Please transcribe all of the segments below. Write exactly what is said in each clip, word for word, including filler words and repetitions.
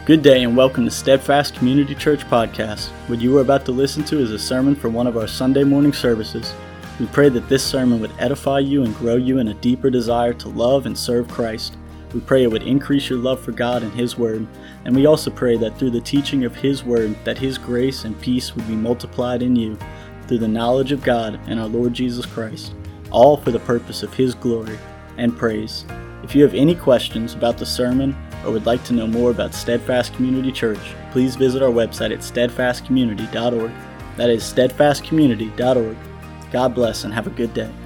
Good day and welcome to Steadfast Community Church Podcast. What you are about to listen to is a sermon from one of our Sunday morning services. We pray that this sermon would edify you and grow you in a deeper desire to love and serve Christ. We pray it would increase your love for God and His Word. And we also pray that through the teaching of His Word, that His grace and peace would be multiplied in you through the knowledge of God and our Lord Jesus Christ, all for the purpose of His glory and praise. If you have any questions about the sermon or would like to know more about Steadfast Community Church, please visit our website at steadfast community dot org. That is steadfast community dot org. God bless and have a good day.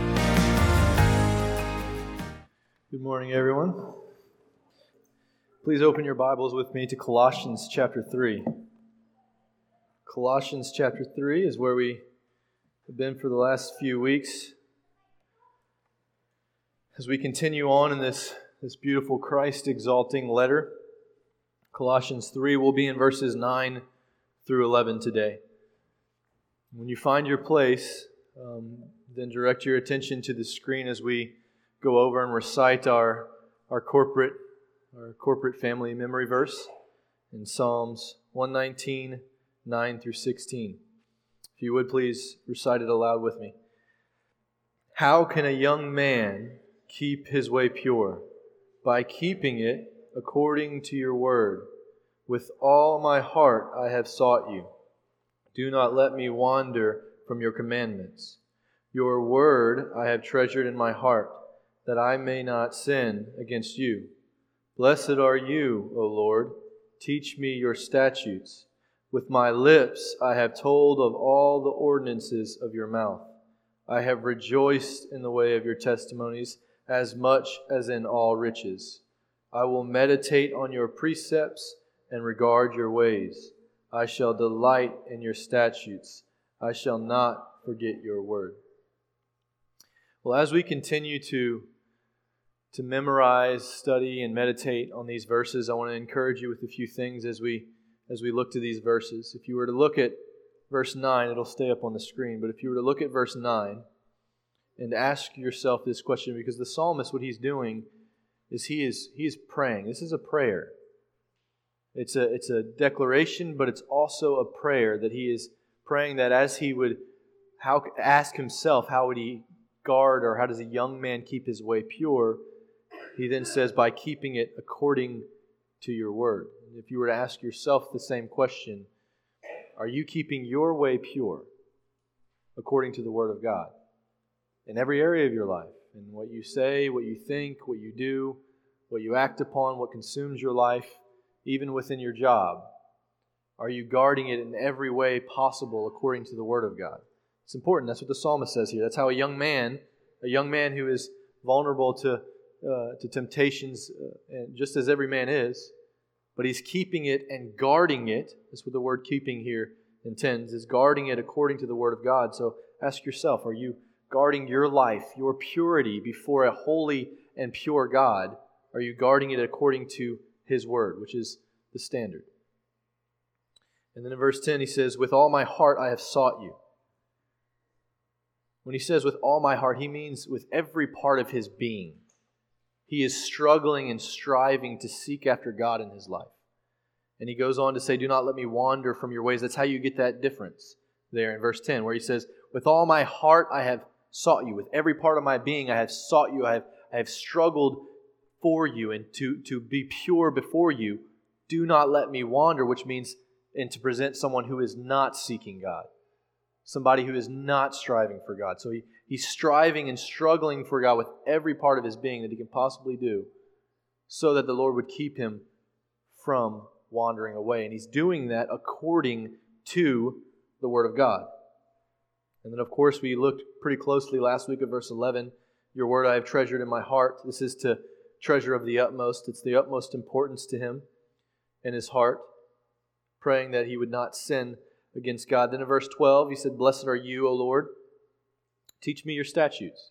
Good morning, everyone. Please open your Bibles with me to Colossians chapter three. Colossians chapter three is where we have been for the last few weeks. As we continue on in this, this beautiful Christ-exalting letter, Colossians three will be in verses nine through eleven today. When you find your place, um, then direct your attention to the screen as we go over and recite our, our corporate our corporate family memory verse in Psalms one nineteen, nine through sixteen. If you would please recite it aloud with me. How can a young man keep his way pure? By keeping it according to your word. With all my heart I have sought you. Do not let me wander from your commandments. Your word I have treasured in my heart, that I may not sin against you. Blessed are you, O Lord. Teach me your statutes. With my lips I have told of all the ordinances of your mouth. I have rejoiced in the way of your testimonies, as much as in all riches. I will meditate on your precepts and regard your ways. I shall delight in your statutes. I shall not forget your word. Well, as we continue to, to memorize, study, and meditate on these verses, I want to encourage you with a few things as we, as we look to these verses. If you were to look at verse nine, it'll stay up on the screen, but if you were to look at verse nine, and ask yourself this question, because the psalmist, what he's doing is he is he is praying. This is a prayer. It's a it's a declaration, but it's also a prayer that he is praying that as he would how ask himself, how would he guard, or how does a young man keep his way pure? He then says, by keeping it according to your word. If you were to ask yourself the same question, are you keeping your way pure according to the word of God? In every area of your life, in what you say, what you think, what you do, what you act upon, what consumes your life, even within your job. Are you guarding it in every way possible according to the Word of God? It's important. That's what the psalmist says here. That's how a young man, a young man who is vulnerable to uh, to temptations, uh, and just as every man is, but he's keeping it and guarding it. That's what the word keeping here intends, is guarding it according to the Word of God. So ask yourself, are you guarding your life, your purity before a holy and pure God? Are you guarding it according to His Word, which is the standard? And then in verse ten he says, with all my heart I have sought you. When he says with all my heart, he means with every part of his being. He is struggling and striving to seek after God in his life. And he goes on to say, do not let me wander from your ways. That's how you get that difference there in verse ten, where he says, with all my heart I have sought you. With every part of my being I have sought you. I have, I have struggled for you and to, to be pure before you. Do not let me wander, which means and to present someone who is not seeking God. Somebody who is not striving for God. So he, he's striving and struggling for God with every part of his being that he can possibly do, so that the Lord would keep him from wandering away. And he's doing that according to the Word of God. And then, of course, we looked pretty closely last week at verse eleven. Your word I have treasured in my heart. This is to treasure of the utmost. It's the utmost importance to him in his heart, praying that he would not sin against God. Then in verse twelve, he said, blessed are you, O Lord. Teach me your statutes.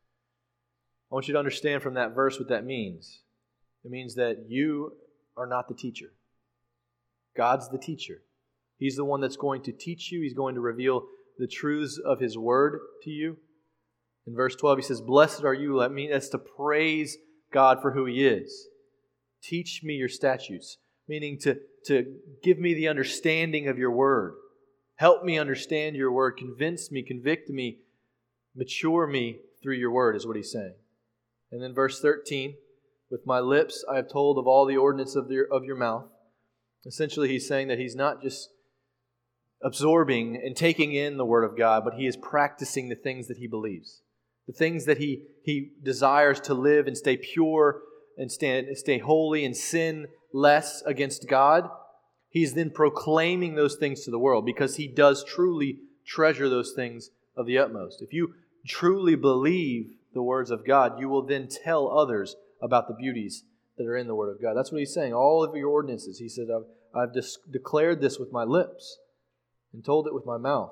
I want you to understand from that verse what that means. It means that you are not the teacher. God's the teacher. He's the one that's going to teach you. He's going to reveal the truths of His Word to you. In verse twelve, he says, blessed are you. That means that's to praise God for who He is. Teach me your statutes. meaning to, to give me the understanding of your word. Help me understand your word. Convince me, convict me, mature me through your word, is what he's saying. And then verse thirteen, with my lips I have told of all the ordinance of your, of your mouth. Essentially, he's saying that he's not just absorbing and taking in the Word of God, but he is practicing the things that he believes. The things that he, he desires to live and stay pure and stay, stay holy and sin less against God. He's then proclaiming those things to the world because he does truly treasure those things of the utmost. If you truly believe the words of God, you will then tell others about the beauties that are in the Word of God. That's what he's saying. All of your ordinances, he said, I've, I've dis- declared this with my lips and told it with my mouth.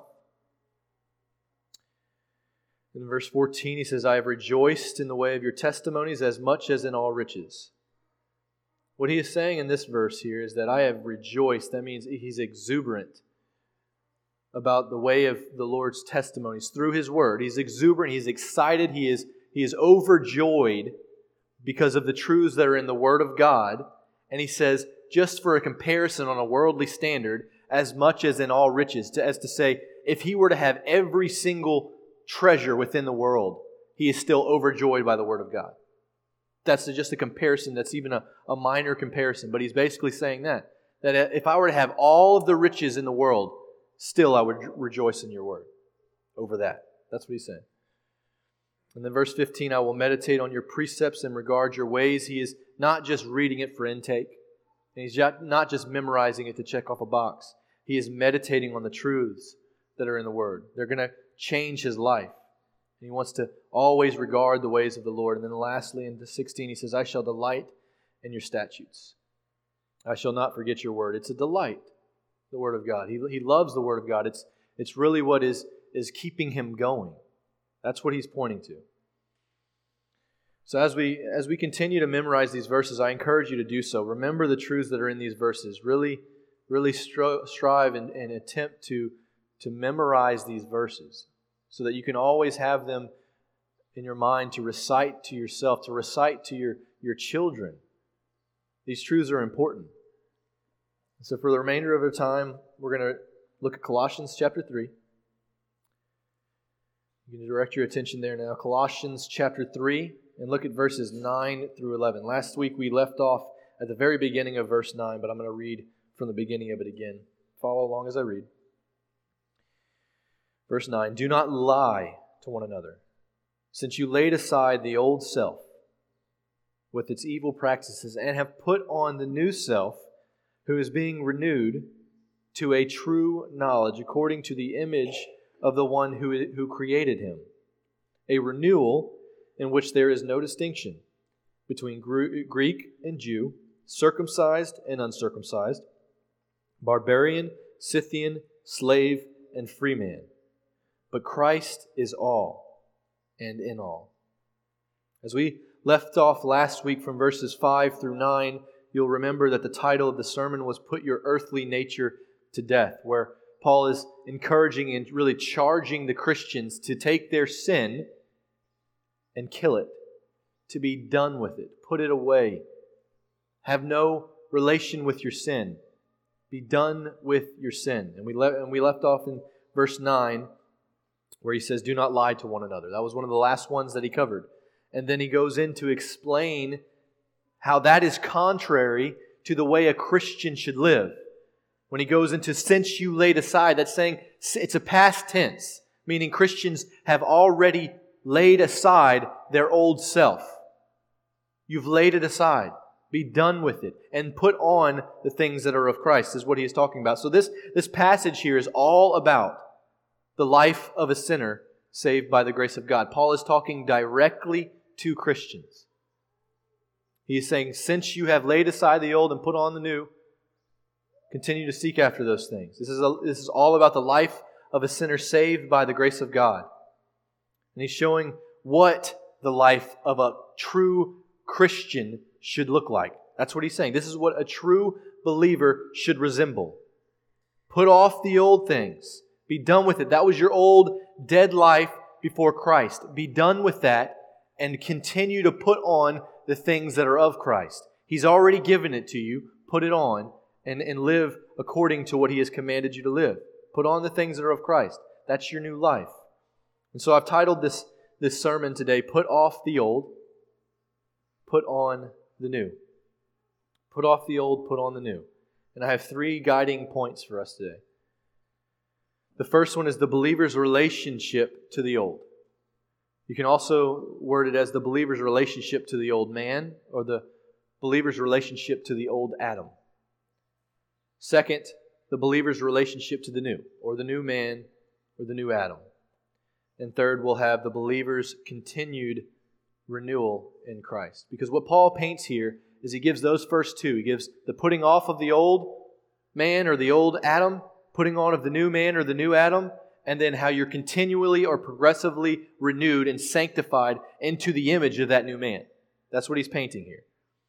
In verse fourteen, he says, I have rejoiced in the way of your testimonies as much as in all riches. What he is saying in this verse here is that I have rejoiced. That means he's exuberant about the way of the Lord's testimonies through His Word. He's exuberant. He's excited. He is, he is overjoyed because of the truths that are in the Word of God. And he says, just for a comparison on a worldly standard, as much as in all riches, to, as to say, if he were to have every single treasure within the world, he is still overjoyed by the Word of God. That's just a comparison that's even a, a minor comparison, but he's basically saying that, that if I were to have all of the riches in the world, still I would rejoice in your Word over that. That's what he's saying. And then verse fifteen, I will meditate on your precepts and regard your ways. He is not just reading it for intake, and he's not just memorizing it to check off a box. He is meditating on the truths that are in the Word. They're going to change his life. And he wants to always regard the ways of the Lord. And then lastly, in sixteen, he says, I shall delight in your statutes. I shall not forget your word. It's a delight, the Word of God. He, he loves the Word of God. It's, it's really what is, is keeping him going. That's what he's pointing to. So as we as we continue to memorize these verses, I encourage you to do so. Remember the truths that are in these verses. Really, really stro- strive and, and attempt to, to memorize these verses so that you can always have them in your mind to recite to yourself, to recite to your, your children. These truths are important. So for the remainder of our time, we're going to look at Colossians chapter three. You can direct your attention there now. Colossians chapter three, and look at verses nine through eleven. Last week we left off at the very beginning of verse nine, but I'm going to read from the beginning of it again. Follow along as I read. Verse nine, do not lie to one another, since you laid aside the old self with its evil practices and have put on the new self, who is being renewed to a true knowledge according to the image of the one who, who created him. A renewal in which there is no distinction between Greek and Jew, circumcised and uncircumcised, barbarian, Scythian, slave, and free man. But Christ is all and in all. As we left off last week from verses five through nine, you'll remember that the title of the sermon was Put Your Earthly Nature to Death, where Paul is encouraging and really charging the Christians to take their sin and kill it, to be done with it, put it away. Have no relation with your sin. Be done with your sin. And we, le- and we left off in verse nine, where he says, do not lie to one another. That was one of the last ones that he covered. And then he goes in to explain how that is contrary to the way a Christian should live. When he goes into, since you laid aside, that's saying it's a past tense, meaning Christians have already laid aside their old self. You've laid it aside. Be done with it and put on the things that are of Christ, is what he is talking about. So this, this passage here is all about the life of a sinner saved by the grace of God. Paul is talking directly to Christians. He is saying, since you have laid aside the old and put on the new, continue to seek after those things. This is, a, this is all about the life of a sinner saved by the grace of God. And he's showing what the life of a true Christian should look like. That's what he's saying. This is what a true believer should resemble. Put off the old things. Be done with it. That was your old, dead life before Christ. Be done with that and continue to put on the things that are of Christ. He's already given it to you. put it on and, and live according to what He has commanded you to live. Put on the things that are of Christ. That's your new life. And so I've titled this, this sermon today, Put Off the Old, Put On the New. Put off the old, put on the new. And I have three guiding points for us today. The first one is the believer's relationship to the old. You can also word it as the believer's relationship to the old man or the believer's relationship to the old Adam. Second, the believer's relationship to the new, or the new man or the new Adam. And third, we'll have the believer's continued renewal in Christ. Because what Paul paints here is he gives those first two. He gives the putting off of the old man or the old Adam, putting on of the new man or the new Adam, and then how you're continually or progressively renewed and sanctified into the image of that new man. That's what he's painting here.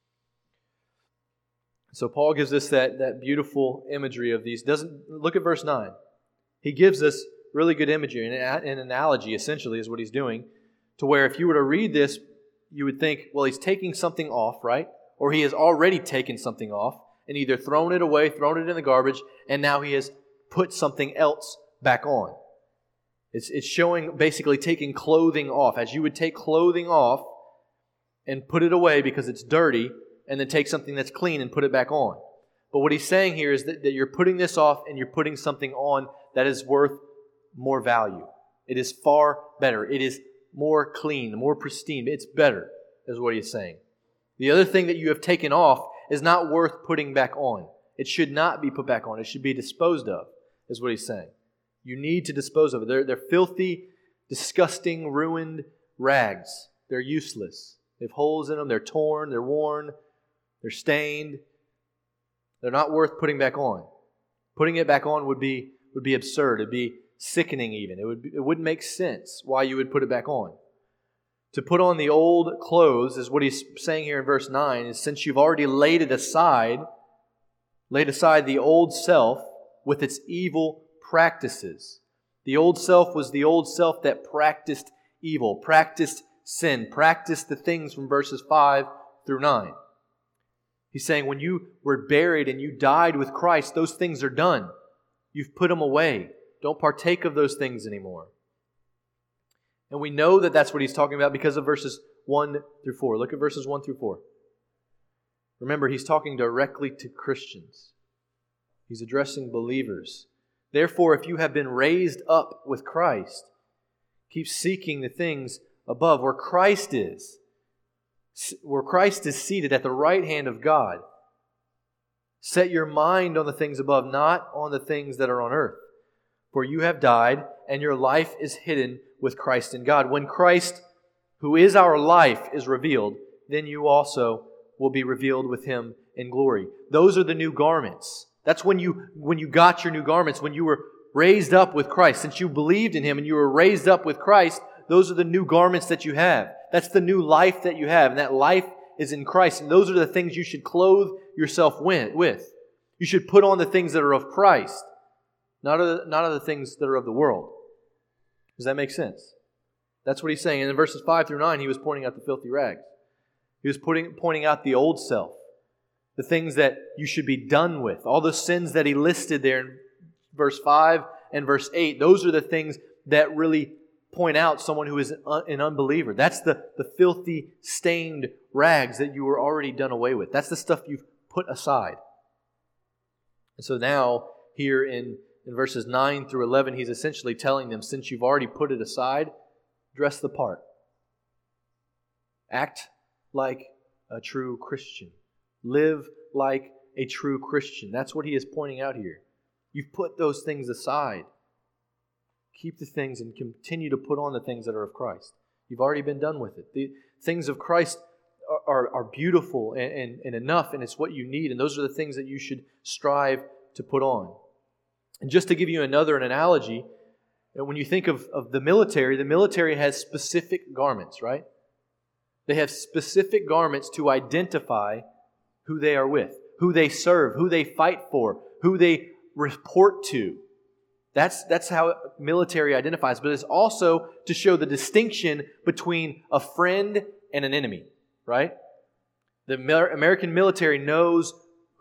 So Paul gives us that, that beautiful imagery of these. Doesn't look at verse nine. He gives us really good imagery, and an analogy essentially is what he's doing, to where if you were to read this, you would think, well, he's taking something off, right? Or he has already taken something off and either thrown it away, thrown it in the garbage, and now he has put something else back on. It's, it's showing basically taking clothing off. As you would take clothing off and put it away because it's dirty, and then take something that's clean and put it back on. But what he's saying here is that, that you're putting this off and you're putting something on that is worth more value. It is far better. It is more clean, more pristine. It's better, is what he's saying. The other thing that you have taken off is not worth putting back on. It should not be put back on. It should be disposed of, is what he's saying. You need to dispose of it. They're, they're filthy, disgusting, ruined rags. They're useless. They have holes in them. They're torn. They're worn. They're stained. They're not worth putting back on. Putting it back on would be would be absurd. It'd be sickening even. It would be, it wouldn't make sense why you would put it back on. To put on the old clothes is what he's saying here in verse nine, is since you've already laid it aside, laid aside the old self with its evil practices. The old self was the old self that practiced evil, practiced sin, practiced the things from verses five through nine. He's saying when you were buried and you died with Christ, those things are done. You've put them away. Don't partake of those things anymore. And we know that that's what he's talking about because of verses one through four. Look at verses one through four. Remember, he's talking directly to Christians. He's addressing believers. Therefore, if you have been raised up with Christ, keep seeking the things above where Christ is, where Christ is seated at the right hand of God. Set your mind on the things above, not on the things that are on earth. For you have died, and your life is hidden with Christ in God. When Christ, who is our life, is revealed, then you also will be revealed with Him in glory. Those are the new garments. That's when you when you got your new garments, when you were raised up with Christ. Since you believed in Him and you were raised up with Christ, those are the new garments that you have. That's the new life that you have. And that life is in Christ. And those are the things you should clothe yourself with. You should put on the things that are of Christ, not of the, not of the things that are of the world. Does that make sense? That's what he's saying. And in verses five through nine, he was pointing out the filthy rags. He was putting, pointing out the old self, the things that you should be done with. All the sins that he listed there in verse five and verse eight, those are the things that really point out someone who is an unbeliever. That's the, the filthy, stained rags that you were already done away with. That's the stuff you've put aside. And so now, here in, in verses nine through eleven, he's essentially telling them, since you've already put it aside, dress the part. Act like a true Christian. Live like a true Christian. That's what he is pointing out here. You've put those things aside. Keep the things and continue to put on the things that are of Christ. You've already been done with it. The things of Christ are, are, are beautiful and, and, and enough, and it's what you need. And those are the things that you should strive to put on. And just to give you another an analogy, when you think of, of the military, the military has specific garments, right? They have specific garments to identify who they are with, who they serve, who they fight for, who they report to. That's, that's how military identifies. But it's also to show the distinction between a friend and an enemy, right? The American military knows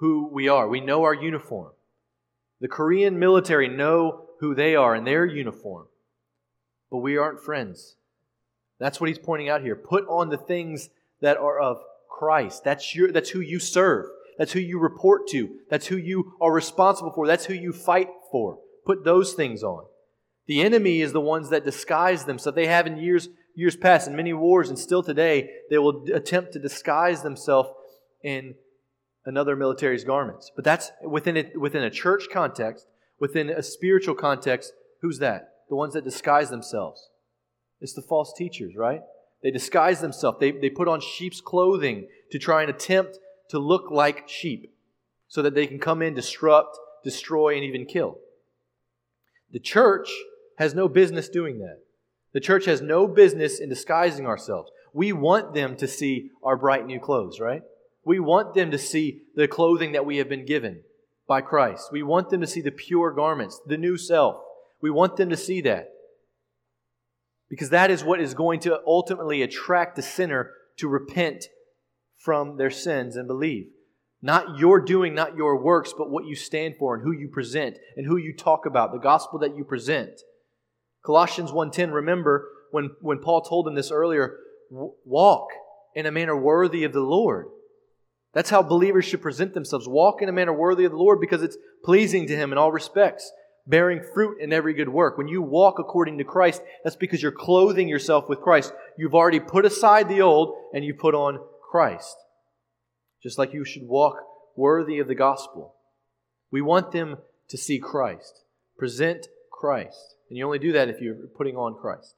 who we are. We know our uniform. The Korean military know who they are in their uniform. But we aren't friends. That's what he's pointing out here. Put on the things that are of Christ. That's your, that's who you serve. That's who you report to. That's who you are responsible for. That's who you fight for. Put those things on. The enemy is the ones that disguise themselves. They have in years years past, in many wars, and still today, they will attempt to disguise themselves in another military's garments. But that's within it, within a church context, within a spiritual context. Who's that? The ones that disguise themselves. It's the false teachers, right? They disguise themselves. They, they put on sheep's clothing to try and attempt to look like sheep so that they can come in, disrupt, destroy, and even kill. The church has no business doing that. The church has no business in disguising ourselves. We want them to see our bright new clothes, right? We want them to see the clothing that we have been given by Christ. We want them to see the pure garments, the new self. We want them to see that. Because that is what is going to ultimately attract the sinner to repent from their sins and believe. Not your doing, not your works, but what you stand for and who you present and who you talk about, the gospel that you present. Colossians one ten, remember when, when Paul told them this earlier, walk in a manner worthy of the Lord. That's how believers should present themselves. Walk in a manner worthy of the Lord because it's pleasing to Him in all respects, bearing fruit in every good work. When you walk according to Christ, that's because you're clothing yourself with Christ. You've already put aside the old and you put on Christ. Just like you should walk worthy of the gospel. We want them to see Christ. Present Christ. And you only do that if you're putting on Christ.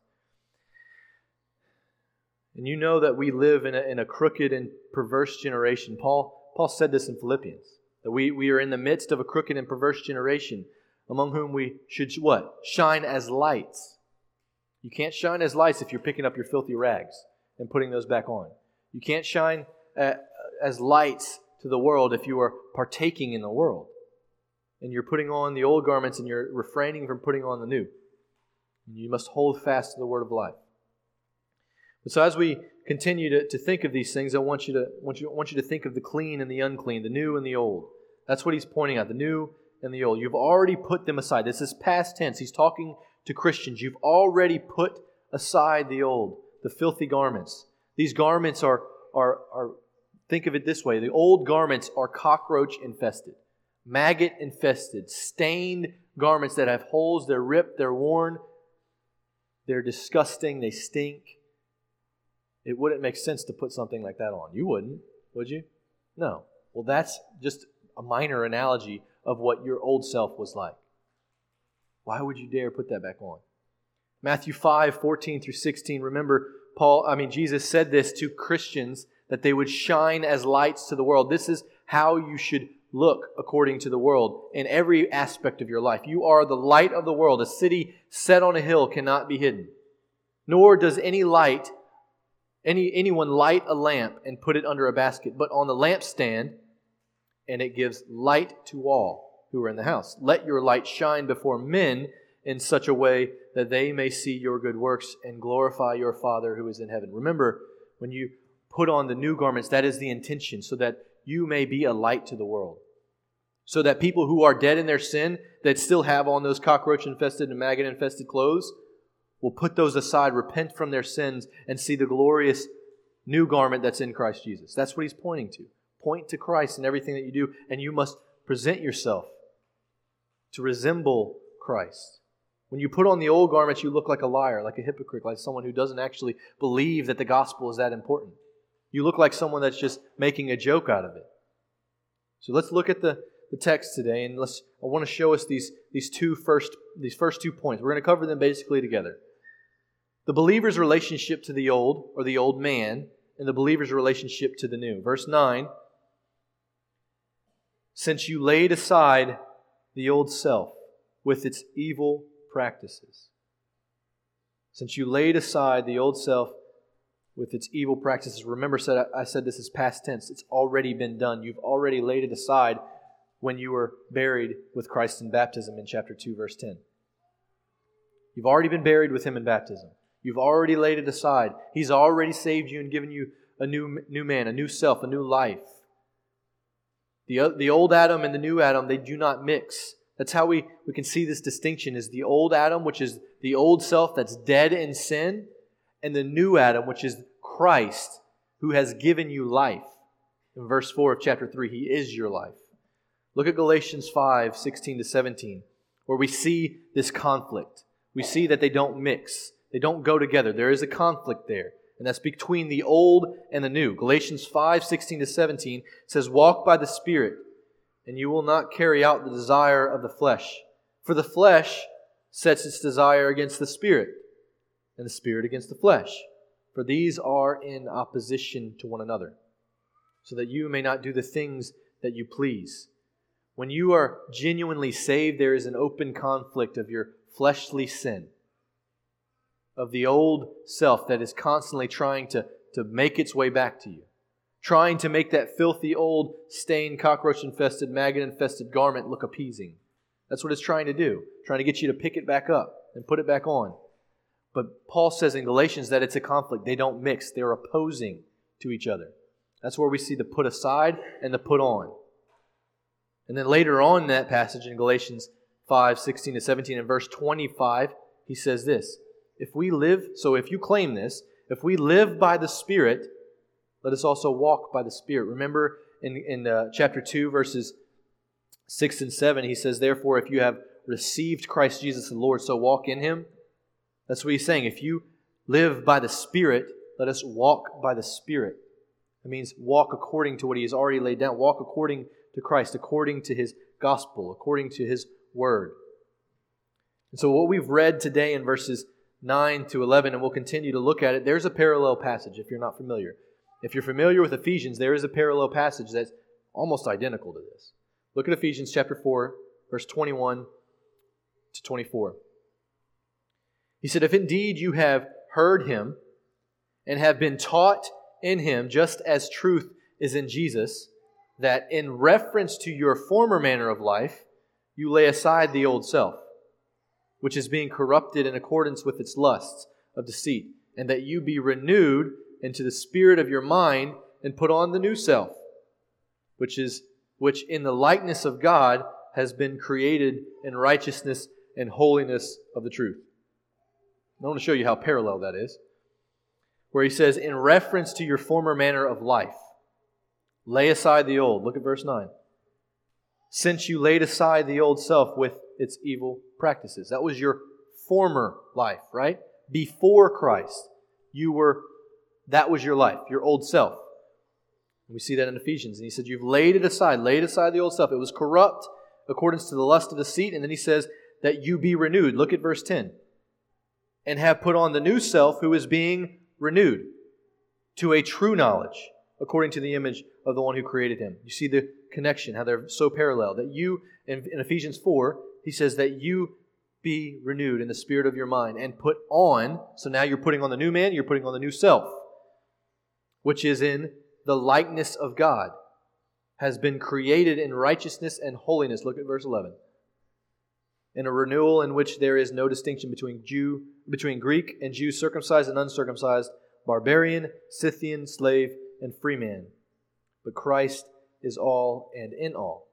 And you know that we live in a, in a crooked and perverse generation. Paul, Paul said this in Philippians. That we, we are in the midst of a crooked and perverse generation, among whom we should what? Shine as lights. You can't shine as lights if you're picking up your filthy rags and putting those back on. You can't shine uh, as lights to the world if you are partaking in the world. And you're putting on the old garments and you're refraining from putting on the new. You must hold fast to the word of life. And so as we continue to, to think of these things, I want you to want you, want you to think of the clean and the unclean, the new and the old. That's what he's pointing out, the new and the old. You've already put them aside. This is past tense. He's talking to Christians. You've already put aside the old, the filthy garments. These garments are, are, are think of it this way. The old garments are cockroach infested, maggot infested, stained garments that have holes. They're ripped, they're worn. They're disgusting, they stink. It wouldn't make sense to put something like that on. You wouldn't, would you? No. Well, that's just a minor analogy of what your old self was like. Why would you dare put that back on? Matthew five, fourteen through sixteen. Remember, Paul, I mean, Jesus said this to Christians that they would shine as lights to the world. This is how you should look according to the world in every aspect of your life. You are the light of the world. A city set on a hill cannot be hidden. Nor does any light, any anyone light a lamp and put it under a basket, but on the lampstand, and it gives light to all who are in the house. Let your light shine before men in such a way that they may see your good works and glorify your Father who is in heaven. Remember, when you put on the new garments, that is the intention, so that you may be a light to the world. So that people who are dead in their sin, that still have on those cockroach-infested and maggot-infested clothes, will put those aside, repent from their sins, and see the glorious new garment that's in Christ Jesus. That's what he's pointing to. Point to Christ in everything that you do, and you must present yourself to resemble Christ. When you put on the old garments, you look like a liar, like a hypocrite, like someone who doesn't actually believe that the gospel is that important. You look like someone that's just making a joke out of it. So let's look at the, the text today, and let's. I want to show us these, these two first these first two points. We're going to cover them basically together. The believer's relationship to the old, or the old man, and the believer's relationship to the new. Verse nine, since you laid aside the old self with its evil practices. Since you laid aside the old self with its evil practices. Remember, I said this is past tense. It's already been done. You've already laid it aside when you were buried with Christ in baptism in chapter two, verse ten. You've already been buried with Him in baptism. You've already laid it aside. He's already saved you and given you a new, new man, a new self, a new life. The, the old Adam and the new Adam, they do not mix. That's how we, we can see this distinction, is the old Adam, which is the old self that's dead in sin, and the new Adam, which is Christ, who has given you life. In verse four of chapter three, He is your life. Look at Galatians five, sixteen to seventeen, where we see this conflict. We see that they don't mix. They don't go together. There is a conflict there. And that's between the old and the new. Galatians five, sixteen to seventeen says, "Walk by the Spirit, and you will not carry out the desire of the flesh. For the flesh sets its desire against the Spirit, and the Spirit against the flesh. For these are in opposition to one another, so that you may not do the things that you please." When you are genuinely saved, there is an open conflict of your fleshly sin, of the old self that is constantly trying to, to make its way back to you, trying to make that filthy, old, stained, cockroach-infested, maggot-infested garment look appeasing. That's what it's trying to do, trying to get you to pick it back up and put it back on. But Paul says in Galatians that it's a conflict. They don't mix. They're opposing to each other. That's where we see the put aside and the put on. And then later on in that passage in Galatians five, sixteen to seventeen, in verse twenty-five, he says this, If we live, so if you claim this, if we live by the Spirit, let us also walk by the Spirit. Remember in, in uh, chapter two, verses six and seven, he says, Therefore, if you have received Christ Jesus the Lord, so walk in Him. That's what he's saying. If you live by the Spirit, let us walk by the Spirit. It means walk according to what He has already laid down. Walk according to Christ, according to His gospel, according to His word. And so what we've read today in verses nine to eleven, and we'll continue to look at it, there's a parallel passage if you're not familiar. If you're familiar with Ephesians, there is a parallel passage that's almost identical to this. Look at Ephesians chapter four, verse twenty-one to twenty-four. He said, If indeed you have heard Him and have been taught in Him, just as truth is in Jesus, that in reference to your former manner of life, you lay aside the old self, which is being corrupted in accordance with its lusts of deceit, and that you be renewed into the spirit of your mind, and put on the new self, which is which in the likeness of God has been created in righteousness and holiness of the truth. I want to show you how parallel that is. Where he says, in reference to your former manner of life, lay aside the old. Look at verse nine. Since you laid aside the old self with its evil practices. That was your former life, right? Before Christ, you were, that was your life, your old self. And we see that in Ephesians. And he said, you've laid it aside, laid aside the old self. It was corrupt according to the lust of deceit. And then he says that you be renewed. Look at verse ten. And have put on the new self, who is being renewed to a true knowledge, according to the image of the one who created him. You see the connection, how they're so parallel. That you, in, in Ephesians four, he says that you be renewed in the spirit of your mind and put on, so now you're putting on the new man, you're putting on the new self, which is in the likeness of God, has been created in righteousness and holiness. Look at verse eleven. In a renewal in which there is no distinction between Jew, between Greek and Jew, circumcised and uncircumcised, barbarian, Scythian, slave, and free man. But Christ is all and in all.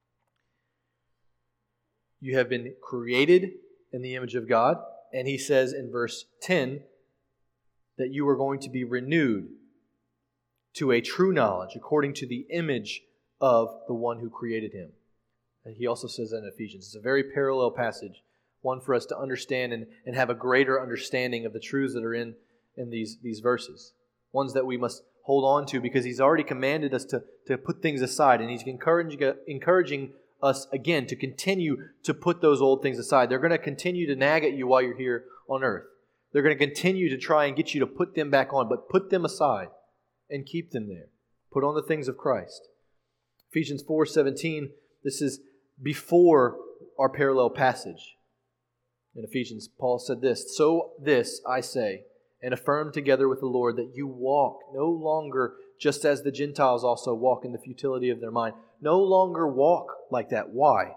You have been created in the image of God, and he says in verse ten that you are going to be renewed to a true knowledge according to the image of the one who created him. And he also says that in Ephesians. It's a very parallel passage, one for us to understand and, and have a greater understanding of the truths that are in, in these, these verses. Ones that we must hold on to because he's already commanded us to, to put things aside, and he's encouraging, encouraging us again to continue to put those old things aside. They're going to continue to nag at you while you're here on earth. They're going to continue to try and get you to put them back on, but put them aside and keep them there. Put on the things of Christ. Ephesians four seventeen, this is before our parallel passage. In Ephesians, Paul said this, So this I say, and affirm together with the Lord, that you walk no longer just as the Gentiles also walk in the futility of their mind. No longer walk like that. Why?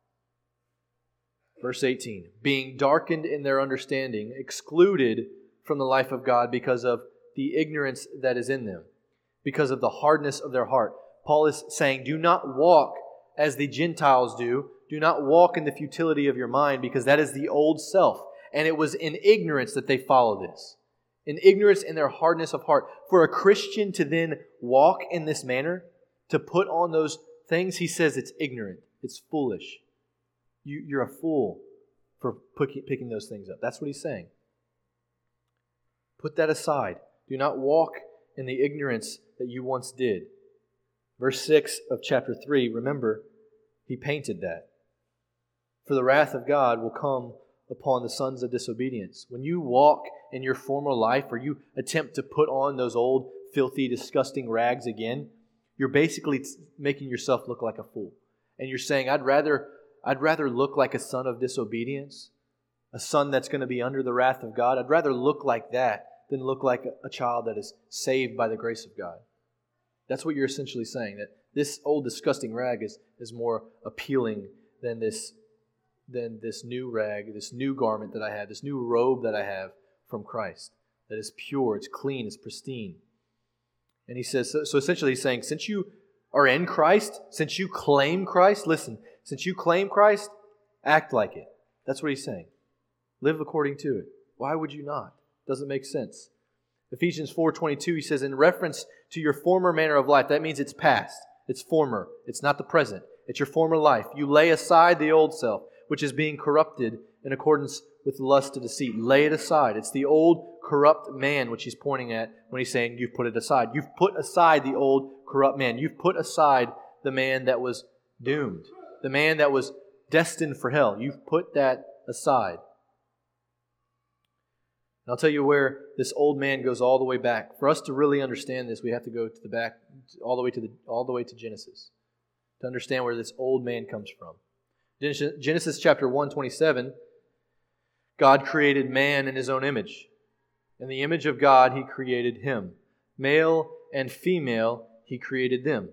Verse eighteen, being darkened in their understanding, excluded from the life of God because of the ignorance that is in them, because of the hardness of their heart. Paul is saying, do not walk as the Gentiles do. Do not walk in the futility of your mind, because that is the old self. And it was in ignorance that they follow this. In ignorance in their hardness of heart. For a Christian to then walk in this manner, to put on those things, he says it's ignorant. It's foolish. You, you're a fool for picking those things up. That's what he's saying. Put that aside. Do not walk in the ignorance that you once did. Verse six of chapter three, remember, he painted that. For the wrath of God will come upon the sons of disobedience. When you walk in your former life, or you attempt to put on those old, filthy, disgusting rags again, you're basically making yourself look like a fool. And you're saying, I'd rather, I'd rather look like a son of disobedience, a son that's going to be under the wrath of God. I'd rather look like that than look like a, a child that is saved by the grace of God. That's what you're essentially saying, that this old disgusting rag is, is more appealing than this, than this new rag, this new garment that I have, this new robe that I have from Christ, that is pure, it's clean, it's pristine. And he says, so, so essentially he's saying, since you are in Christ, since you claim Christ, listen, since you claim Christ, act like it. That's what he's saying. Live according to it. Why would you not? Doesn't make sense. Ephesians four twenty-two, he says, in reference to your former manner of life, that means it's past. It's former. It's not the present. It's your former life. You lay aside the old self, which is being corrupted in accordance with lust to deceit. Lay it aside. It's the old corrupt man, which he's pointing at when he's saying you've put it aside. You've put aside the old corrupt man. You've put aside the man that was doomed, the man that was destined for hell. You've put that aside. And I'll tell you where this old man goes all the way back. For us to really understand this, we have to go to the back, all the way to the all the way to Genesis, to understand where this old man comes from. Genesis chapter one twenty-seven, God created man in His own image. In the image of God, He created him. Male and female, He created them.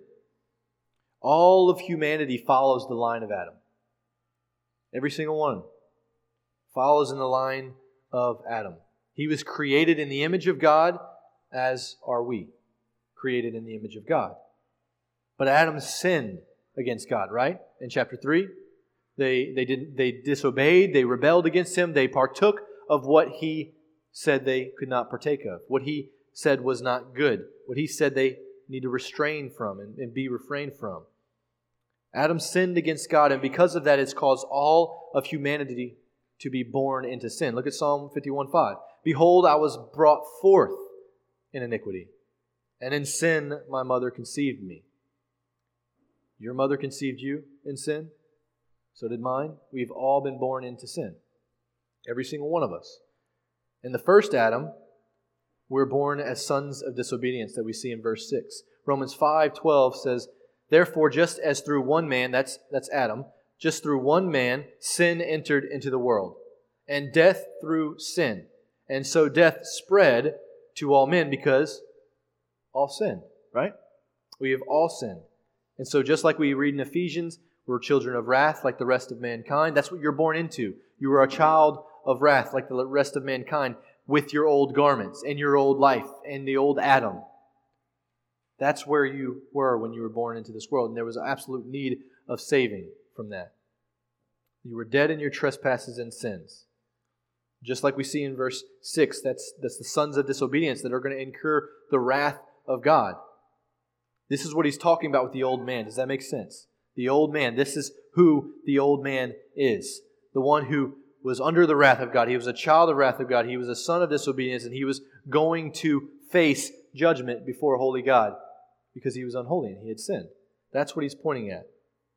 All of humanity follows the line of Adam. Every single one follows in the line of Adam. He was created in the image of God, as are we, created in the image of God. But Adam sinned against God, right? In chapter three, they they didn't they disobeyed, they rebelled against Him, they partook of what He said they could not partake of, what He said was not good, what He said they need to restrain from and, and be refrained from. Adam sinned against God, and because of that, it's caused all of humanity to be born into sin. Look at Psalm fifty-one five. Behold, I was brought forth in iniquity, and in sin my mother conceived me. Your mother conceived you in sin. So did mine. We've all been born into sin. Every single one of us. In the first Adam, we're born as sons of disobedience that we see in verse six. Romans five twelve says, therefore, just as through one man, that's, that's Adam, just through one man, sin entered into the world, and death through sin. And so death spread to all men because all sinned, right? We have all sinned. And so just like we read in Ephesians, we're children of wrath like the rest of mankind. That's what you're born into. You are a child of wrath like the rest of mankind, with your old garments and your old life and the old Adam. That's where you were when you were born into this world. And there was an absolute need of saving from that. You were dead in your trespasses and sins. Just like we see in verse six, that's, that's the sons of disobedience that are going to incur the wrath of God. This is what he's talking about with the old man. Does that make sense? The old man. This is who the old man is. The one who was under the wrath of God. He was a child of wrath of God. He was a son of disobedience, and he was going to face judgment before a holy God because he was unholy and he had sinned. That's what he's pointing at.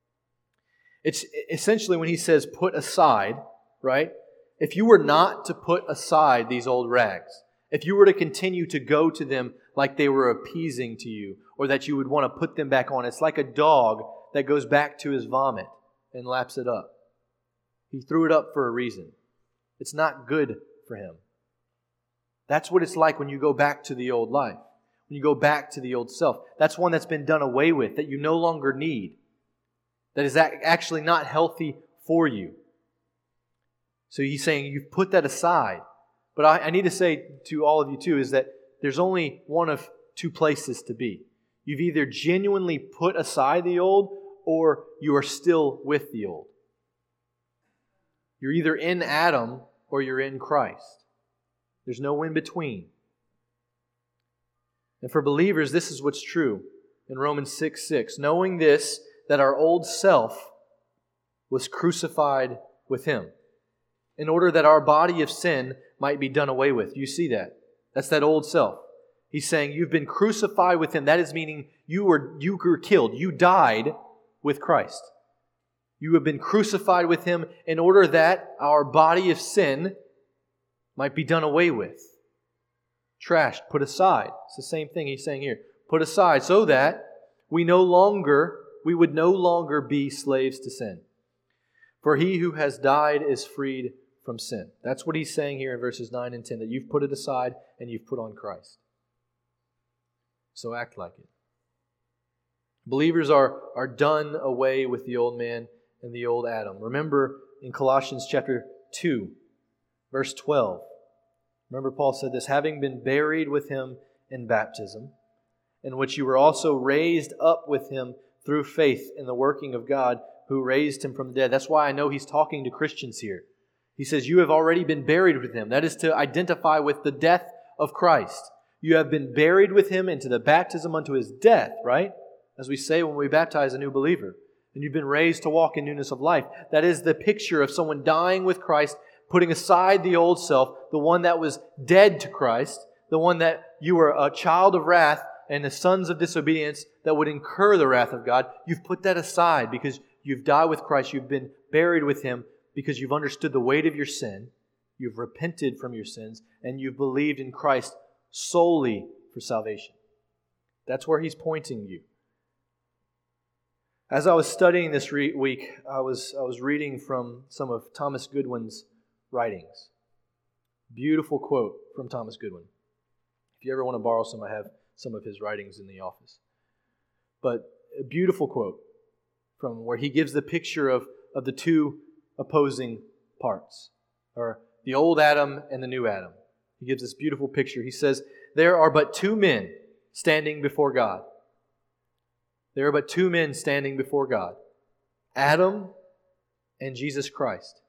It's essentially when he says put aside, right? If you were not to put aside these old rags, if you were to continue to go to them like they were appeasing to you, or that you would want to put them back on, it's like a dog that goes back to his vomit and laps it up. He threw it up for a reason. It's not good for him. That's what it's like when you go back to the old life, when you go back to the old self. That's one that's been done away with, that you no longer need, that is actually not healthy for you. So he's saying you've put that aside. But I, I need to say to all of you too is that there's only one of two places to be. You've either genuinely put aside the old or you are still with the old. You're either in Adam or you're in Christ. There's no in between. And for believers, this is what's true in Romans six six. Knowing this, that our old self was crucified with Him, in order that our body of sin might be done away with. You see that? That's that old self. He's saying you've been crucified with Him. That is meaning you were, you were killed. You died with Christ. You have been crucified with Him in order that our body of sin might be done away with. Trashed, put aside. It's the same thing he's saying here. Put aside so that we no longer, we would no longer be slaves to sin. For he who has died is freed from sin. That's what he's saying here in verses nine and ten, that you've put it aside and you've put on Christ. So act like it. Believers are, are done away with the old man and the old Adam. Remember in Colossians chapter two, verse twelve. Remember Paul said this, having been buried with Him in baptism, in which you were also raised up with Him through faith in the working of God who raised Him from the dead. That's why I know he's talking to Christians here. He says, you have already been buried with Him. That is to identify with the death of Christ. You have been buried with Him into the baptism unto His death, right? As we say when we baptize a new believer. And you've been raised to walk in newness of life. That is the picture of someone dying with Christ, putting aside the old self, the one that was dead to Christ, the one that you were a child of wrath and the sons of disobedience that would incur the wrath of God. You've put that aside because you've died with Christ. You've been buried with Him because you've understood the weight of your sin. You've repented from your sins and you've believed in Christ solely for salvation. That's where he's pointing you. As I was studying this re- week, I was I was reading from some of Thomas Goodwin's writings. Beautiful quote from Thomas Goodwin. If you ever want to borrow some, I have some of his writings in the office. But a beautiful quote from where he gives the picture of, of the two opposing parts, or the old Adam and the new Adam. He gives this beautiful picture. He says, there are but two men standing before God. There are but two men standing before God, Adam and Jesus Christ.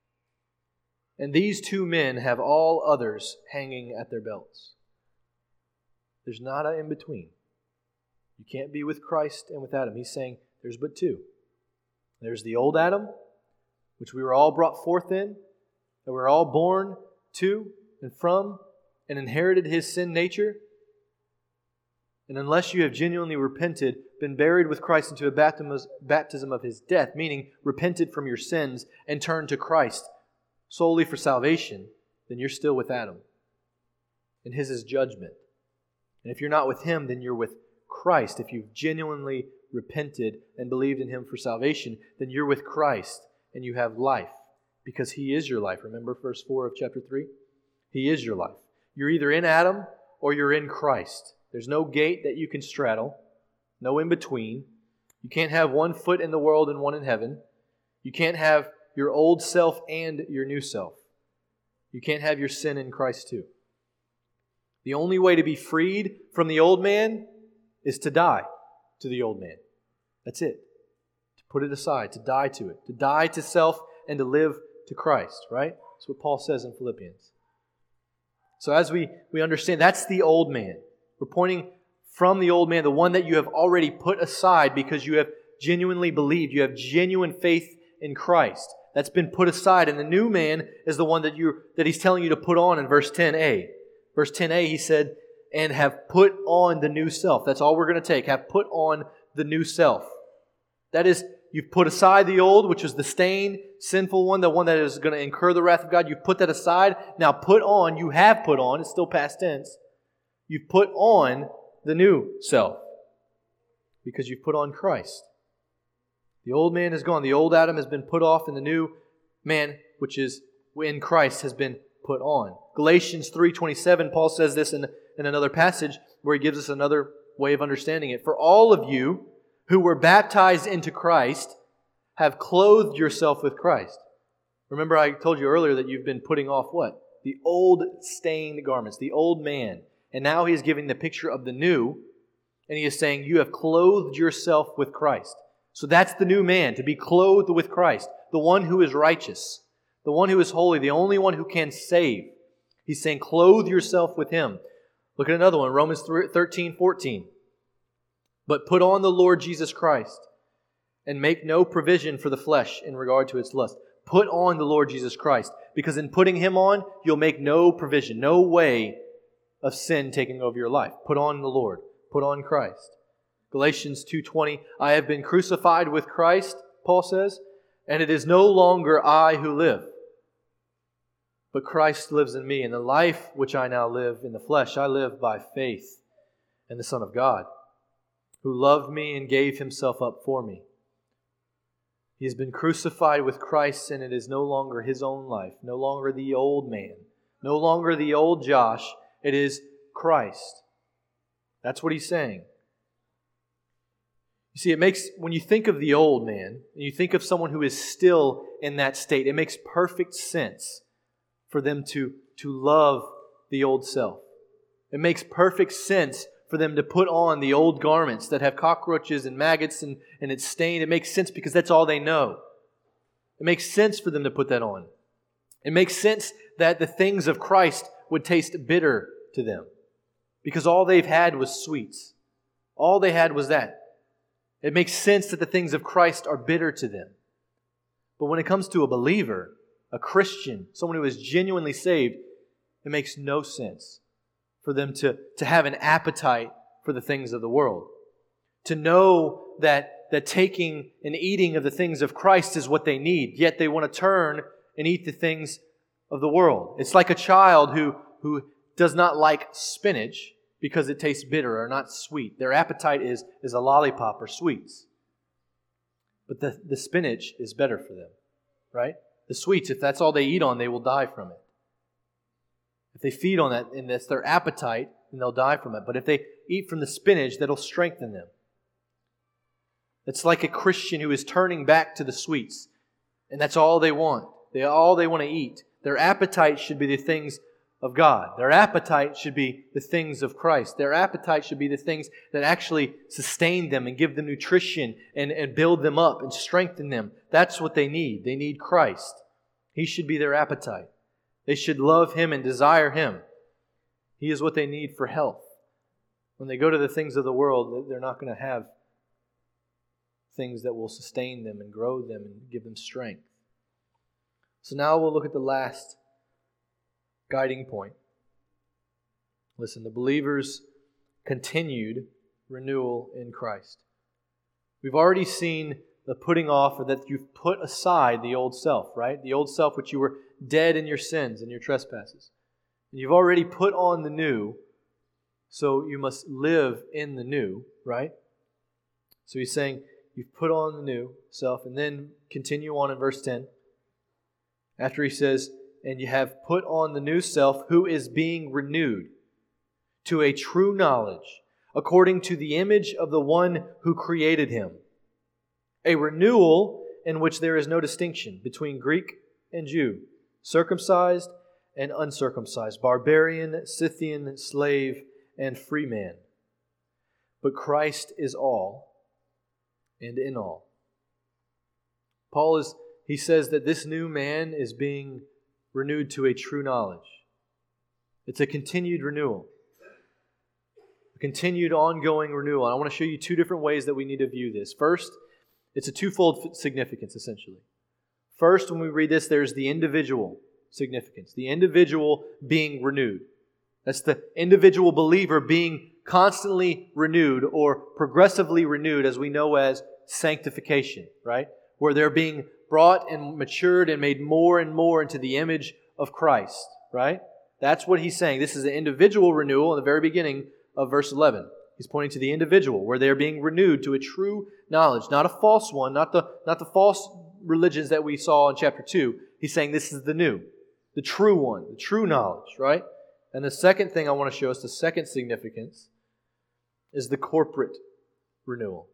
And these two men have all others hanging at their belts. There's not an in-between. You can't be with Christ and with Adam. He's saying there's but two. There's the old Adam, which we were all brought forth in, that we're all born to and from, and inherited his sin nature. And unless you have genuinely repented, been buried with Christ into a baptism of his death, meaning repented from your sins and turned to Christ solely for salvation, then you're still with Adam. And his is judgment. And if you're not with him, then you're with Christ. If you've genuinely repented and believed in him for salvation, then you're with Christ and you have life because he is your life. Remember verse four of chapter three? He is your life. You're either in Adam or you're in Christ. There's no gate that you can straddle, no in between. You can't have one foot in the world and one in heaven. You can't have your old self and your new self. You can't have your sin in Christ too. The only way to be freed from the old man is to die to the old man. That's it. To put it aside, to die to it. To die to self and to live to Christ, right? That's what Paul says in Philippians. So as we, we understand, that's the old man. We're pointing from the old man, the one that you have already put aside because you have genuinely believed. You have genuine faith in Christ. That's been put aside. And the new man is the one that you that he's telling you to put on in verse ten a. Verse ten a, he said, and have put on the new self. That's all we're going to take. Have put on the new self. That is, you've put aside the old, which was the stained, sinful one, the one that is going to incur the wrath of God. You've put that aside. Now put on, you have put on, it's still past tense. You've put on the new self because you've put on Christ. The old man is gone. The old Adam has been put off and the new man, which is in Christ, has been put on. Galatians three twenty-seven, Paul says this in, in another passage where he gives us another way of understanding it. For all of you who were baptized into Christ have clothed yourself with Christ. Remember I told you earlier that you've been putting off what? The old stained garments, the old man. And now he is giving the picture of the new, And he is saying, you have clothed yourself with Christ. So that's the new man, to be clothed with Christ, the one who is righteous, the one who is holy, the only one who can save. He's saying, clothe yourself with Him. Look at another one, Romans thirteen fourteen. But put on the Lord Jesus Christ and make no provision for the flesh in regard to its lust. Put on the Lord Jesus Christ, because in putting Him on, you'll make no provision, no way of sin taking over your life. Put on the Lord. Put on Christ. Galatians two twenty, I have been crucified with Christ, Paul says, and it is no longer I who live, but Christ lives in me. And the life which I now live in the flesh, I live by faith in the Son of God, who loved me and gave Himself up for me. He has been crucified with Christ, and it is no longer his own life, no longer the old man, no longer the old Josh. It is Christ. That's what he's saying. You see, it makes, when you think of the old man, and you think of someone who is still in that state, it makes perfect sense for them to, to love the old self. It makes perfect sense for them to put on the old garments that have cockroaches and maggots and, and it's stained. It makes sense because that's all they know. It makes sense for them to put that on. It makes sense that the things of Christ would taste bitter to them because all they've had was sweets. All they had was that. It makes sense that the things of Christ are bitter to them. But when it comes to a believer, a Christian, someone who is genuinely saved, it makes no sense for them to, to have an appetite for the things of the world. To know that, that taking and eating of the things of Christ is what they need, yet they want to turn and eat the things of the world. It's like a child who, who does not like spinach because it tastes bitter or not sweet. Their appetite is, is a lollipop or sweets. But the, the spinach is better for them, right? The sweets, if that's all they eat on, they will die from it. If they feed on that, and that's their appetite, then they'll die from it. But if they eat from the spinach, that'll strengthen them. It's like a Christian who is turning back to the sweets, and that's all they want. They all they want to eat. Their appetite should be the things of God. Their appetite should be the things of Christ. Their appetite should be the things that actually sustain them and give them nutrition and, and build them up and strengthen them. That's what they need. They need Christ. He should be their appetite. They should love Him and desire Him. He is what they need for health. When they go to the things of the world, they're not going to have things that will sustain them and grow them and give them strength. So now we'll look at the last guiding point. Listen, the believer's continued renewal in Christ. We've already seen the putting off, or that you've put aside the old self, right? The old self which you were dead in your sins and your trespasses. And you've already put on the new, so you must live in the new, right? So he's saying you've put on the new self, and then continue on in verse ten. After he says, and you have put on the new self, who is being renewed to a true knowledge, according to the image of the one who created him. A renewal in which there is no distinction between Greek and Jew, circumcised and uncircumcised, barbarian, Scythian, slave, and free man. But Christ is all and in all. Paul is, he says that this new man is being renewed to a true knowledge. It's a continued renewal. A continued ongoing renewal. And I want to show you two different ways that we need to view this. First, it's a twofold significance, essentially. First, when we read this, there's the individual significance. The individual being renewed. That's the individual believer being constantly renewed or progressively renewed, as we know as sanctification, right? Where they're being brought and matured and made more and more into the image of Christ, right? That's what he's saying. This is an individual renewal in the very beginning of verse eleven. He's pointing to the individual, where they're being renewed to a true knowledge, not a false one, not the, not the false religions that we saw in chapter two. He's saying this is the new, the true one, the true knowledge, right? And the second thing I want to show us, the second significance, is the corporate renewal.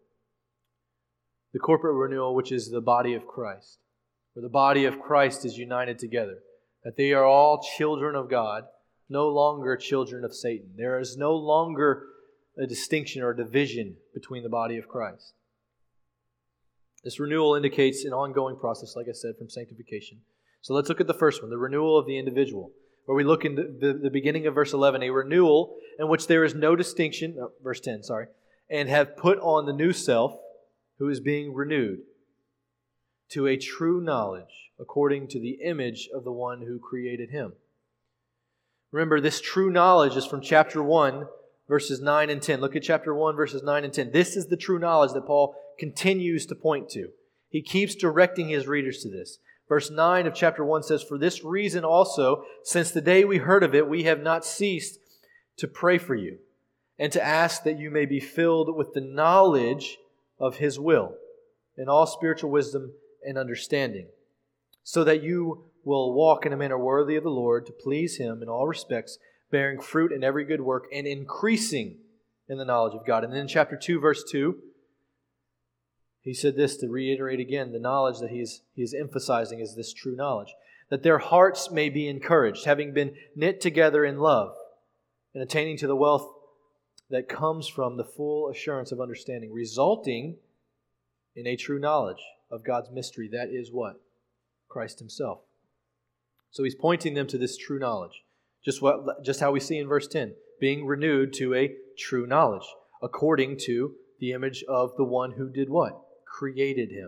The corporate renewal, which is the body of Christ, where the body of Christ is united together, that they are all children of God, no longer children of Satan. There is no longer a distinction or a division between the body of Christ. This renewal indicates an ongoing process, like I said, from sanctification. So let's look at the first one, the renewal of the individual, where we look in the, the, the beginning of verse eleven, a renewal in which there is no distinction, oh, verse ten, sorry, and have put on the new self, who is being renewed to a true knowledge according to the image of the one who created him. Remember, this true knowledge is from chapter one, verses nine and ten. Look at chapter one, verses nine and ten. This is the true knowledge that Paul continues to point to. He keeps directing his readers to this. Verse nine of chapter one says, "For this reason also, since the day we heard of it, we have not ceased to pray for you, and to ask that you may be filled with the knowledge of His will, in all spiritual wisdom and understanding, so that you will walk in a manner worthy of the Lord, to please Him in all respects, bearing fruit in every good work, and increasing in the knowledge of God." And then in chapter two, verse two, he said this to reiterate again the knowledge that he is, he is emphasizing is this true knowledge. That their hearts may be encouraged, having been knit together in love, and attaining to the wealth that comes from the full assurance of understanding, resulting in a true knowledge of God's mystery. That is what? Christ Himself. So he's pointing them to this true knowledge. Just what, just how we see in verse ten, being renewed to a true knowledge, according to the image of the one who did what? Created him.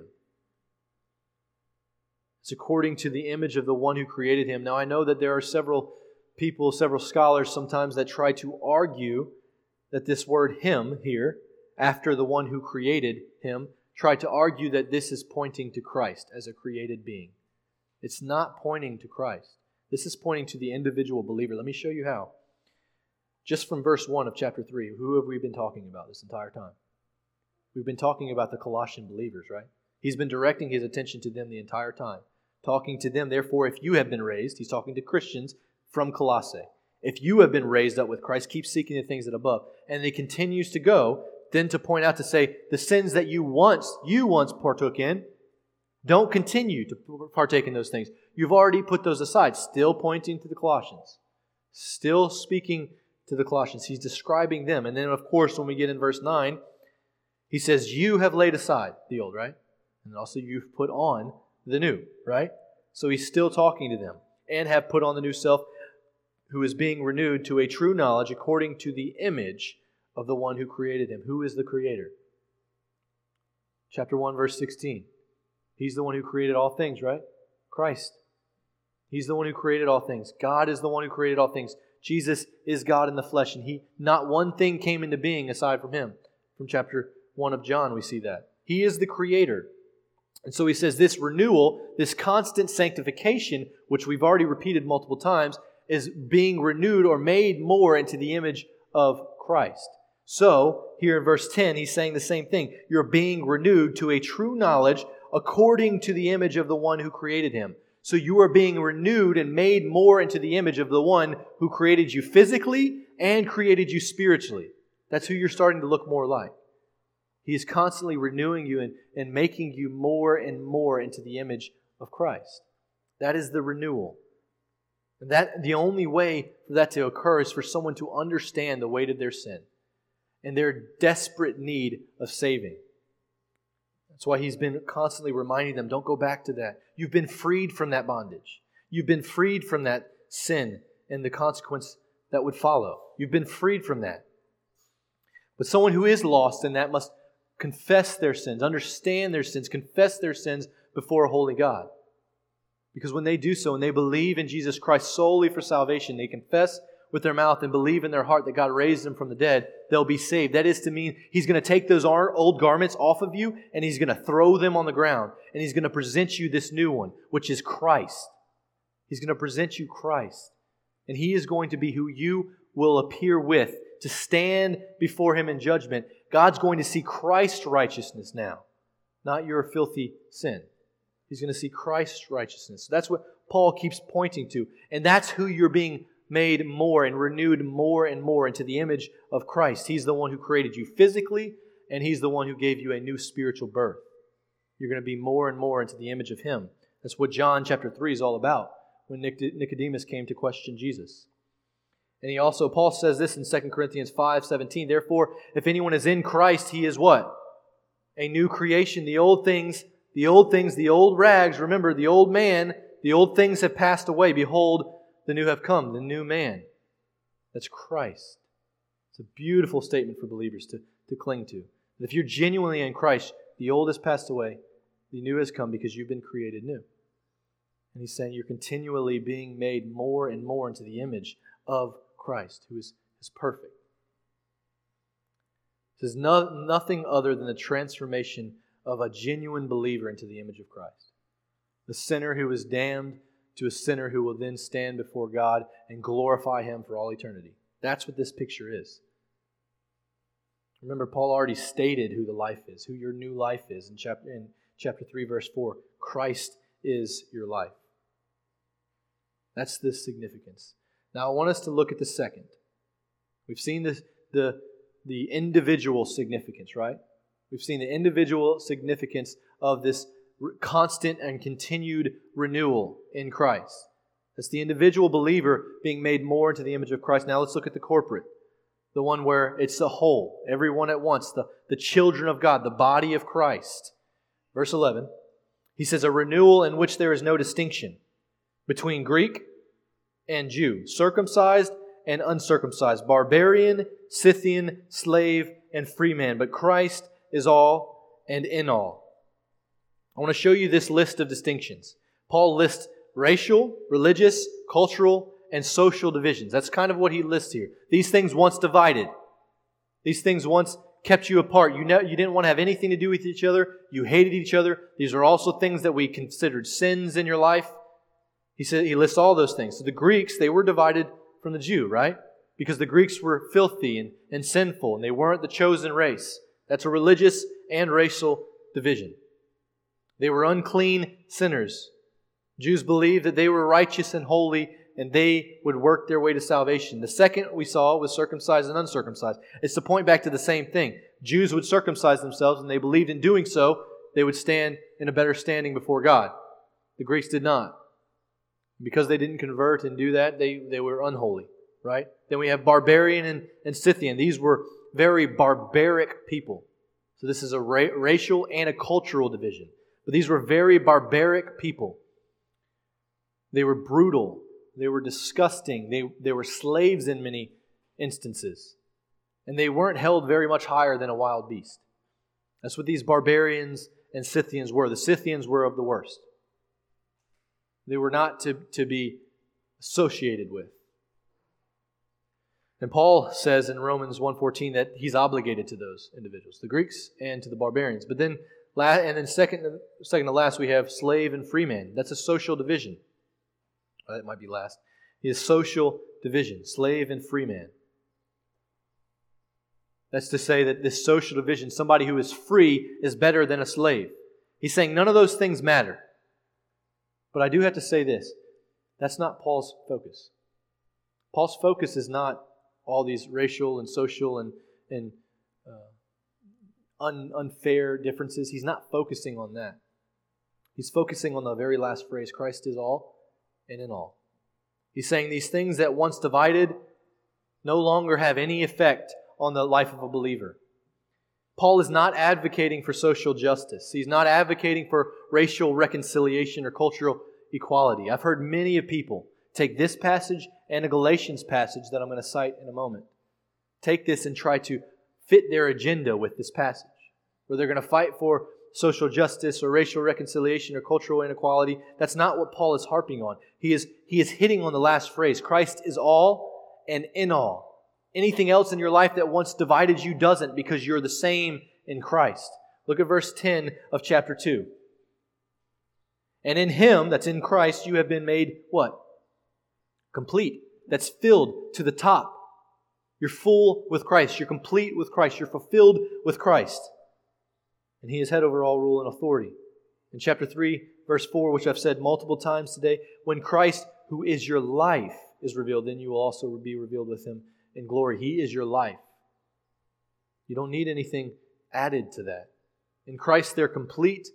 It's according to the image of the one who created him. Now I know that there are several people, several scholars sometimes that try to argue that this word him here, after the one who created him, try to argue that this is pointing to Christ as a created being. It's not pointing to Christ. This is pointing to the individual believer. Let me show you how. Just from verse one of chapter three, who have we been talking about this entire time? We've been talking about the Colossian believers, right? He's been directing his attention to them the entire time. Talking to them, therefore, if you have been raised, he's talking to Christians from Colossae. If you have been raised up with Christ, keep seeking the things that are above. And he continues to go, then to point out to say, the sins that you once, you once partook in, don't continue to partake in those things. You've already put those aside. Still pointing to the Colossians. Still speaking to the Colossians. He's describing them. And then, of course, when we get in verse nine, he says, you have laid aside the old, right? And also you've put on the new, right? So he's still talking to them. And have put on the new self, who is being renewed to a true knowledge according to the image of the one who created him. Who is the Creator? Chapter one, verse sixteen. He's the one who created all things, right? Christ. He's the one who created all things. God is the one who created all things. Jesus is God in the flesh, and He, not one thing came into being aside from Him. From chapter one of John, we see that. He is the Creator. And so he says this renewal, this constant sanctification, which we've already repeated multiple times, is being renewed or made more into the image of Christ. So, here in verse ten, he's saying the same thing. You're being renewed to a true knowledge according to the image of the one who created him. So you are being renewed and made more into the image of the one who created you physically and created you spiritually. That's who you're starting to look more like. He is constantly renewing you and, and making you more and more into the image of Christ. That is the renewal. And that the only way for that to occur is for someone to understand the weight of their sin and their desperate need of saving. That's why he's been constantly reminding them, don't go back to that. You've been freed from that bondage. You've been freed from that sin and the consequence that would follow. You've been freed from that. But someone who is lost in that must confess their sins, understand their sins, confess their sins before a holy God. Because when they do so and they believe in Jesus Christ solely for salvation, they confess with their mouth and believe in their heart that God raised Him from the dead, they'll be saved. That is to mean He's going to take those old garments off of you and He's going to throw them on the ground and He's going to present you this new one, which is Christ. He's going to present you Christ. And He is going to be who you will appear with to stand before Him in judgment. God's going to see Christ's righteousness now, not your filthy sin. He's going to see Christ's righteousness. So that's what Paul keeps pointing to. And that's who you're being made more and renewed more and more into the image of Christ. He's the one who created you physically, and He's the one who gave you a new spiritual birth. You're going to be more and more into the image of Him. That's what John chapter three is all about when Nicodemus came to question Jesus. And he also, Paul says this in Second Corinthians five seventeen, therefore, if anyone is in Christ, he is what? A new creation. The old things, the old things, the old rags, remember, the old man, the old things have passed away. Behold, the new have come, the new man. That's Christ. It's a beautiful statement for believers to, to cling to. If you're genuinely in Christ, the old has passed away, the new has come because you've been created new. And he's saying you're continually being made more and more into the image of Christ, who is, is perfect. This is no, nothing other than the transformation of a genuine believer into the image of Christ. The sinner who is damned to a sinner who will then stand before God and glorify Him for all eternity. That's what this picture is. Remember, Paul already stated who the life is, who your new life is in chapter, in chapter three, verse four. Christ is your life. That's the significance. Now I want us to look at the second. We've seen this, the, the individual significance, right? We've seen the individual significance of this constant and continued renewal in Christ. That's the individual believer being made more into the image of Christ. Now let's look at the corporate. The one where it's the whole, everyone at once, the, the children of God, the body of Christ. Verse eleven, he says, a renewal in which there is no distinction between Greek and Jew, circumcised and uncircumcised, barbarian, Scythian, slave, and free man. But Christ is all and in all. I want to show you this list of distinctions. Paul lists racial, religious, cultural, and social divisions. That's kind of what he lists here. These things once divided. These things once kept you apart. You know, you didn't want to have anything to do with each other. You hated each other. These are also things that we considered sins in your life. He said he lists all those things. So the Greeks, they were divided from the Jew, right? Because the Greeks were filthy and, and sinful, and they weren't the chosen race. That's a religious and racial division. They were unclean sinners. Jews believed that they were righteous and holy, and they would work their way to salvation. The second we saw was circumcised and uncircumcised. It's to point back to the same thing. Jews would circumcise themselves, and they believed in doing so, they would stand in a better standing before God. The Greeks did not. Because they didn't convert and do that, they, they were unholy, right? Then we have barbarian and, and Scythian. These were very barbaric people. So this is a ra- racial and a cultural division. But these were very barbaric people. They were brutal. They were disgusting. They, they were slaves in many instances. And they weren't held very much higher than a wild beast. That's what these barbarians and Scythians were. The Scythians were of the worst. They were not to, to be associated with. And Paul says in Romans one fourteen that he's obligated to those individuals, the Greeks and to the barbarians. But then, and then second, second to last, we have slave and free man. That's a social division. That might be last. He has social division, slave and free man. That's to say that this social division, somebody who is free is better than a slave. He's saying none of those things matter. But I do have to say this. That's not Paul's focus. Paul's focus is not all these racial and social and, and uh, un, unfair differences. He's not focusing on that. He's focusing on the very last phrase, Christ is all and in all. He's saying these things that once divided no longer have any effect on the life of a believer. Paul is not advocating for social justice. He's not advocating for racial reconciliation or cultural equality. I've heard many of people take this passage and a Galatians passage that I'm going to cite in a moment. Take this and try to fit their agenda with this passage, where they're going to fight for social justice or racial reconciliation or cultural inequality. That's not what Paul is harping on. He is, he is hitting on the last phrase. Christ is all and in all. Anything else in your life that once divided you doesn't, because you're the same in Christ. Look at verse ten of chapter two. And in Him, that's in Christ, you have been made what? Complete. That's filled to the top. You're full with Christ. You're complete with Christ. You're fulfilled with Christ. And He is head over all rule and authority. In chapter three, verse four, which I've said multiple times today, when Christ, who is your life, is revealed, then you will also be revealed with Him in glory. He is your life. You don't need anything added to that. In Christ, they're complete.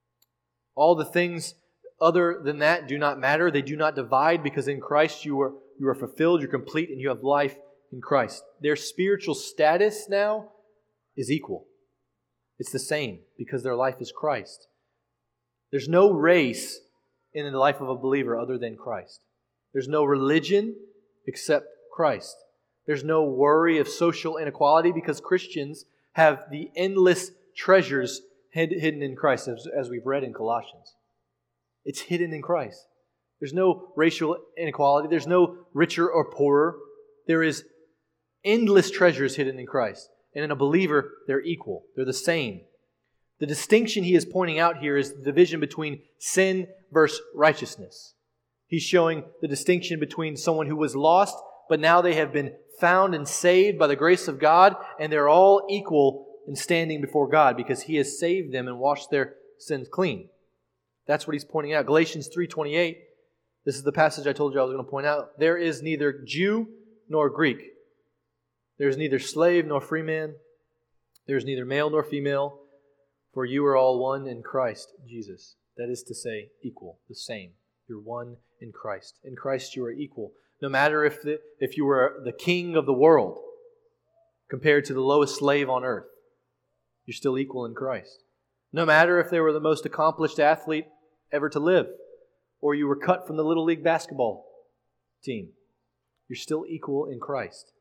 All the things other than that do not matter. They do not divide, because in Christ you were you are fulfilled, you're complete, and you have life in Christ. Their spiritual status now is equal. It's the same because their life is Christ. There's no race in the life of a believer other than Christ. There's no religion except Christ. There's no worry of social inequality because Christians have the endless treasures hidden in Christ, as, as we've read in Colossians. It's hidden in Christ. There's no racial inequality. There's no richer or poorer. There is endless treasures hidden in Christ. And in a believer, they're equal. They're the same. The distinction he is pointing out here is the division between sin versus righteousness. He's showing the distinction between someone who was lost, but now they have been found and saved by the grace of God, and they're all equal in standing before God because He has saved them and washed their sins clean. That's what he's pointing out. Galatians three twenty-eight, this is the passage I told you I was going to point out. There is neither Jew nor Greek. There is neither slave nor free man. There is neither male nor female. For you are all one in Christ Jesus. That is to say, equal, the same. You're one in Christ. In Christ you are equal. No matter if the, if you were the king of the world compared to the lowest slave on earth, you're still equal in Christ. No matter if they were the most accomplished athlete ever to live, or you were cut from the Little League basketball team, you're still equal in Christ.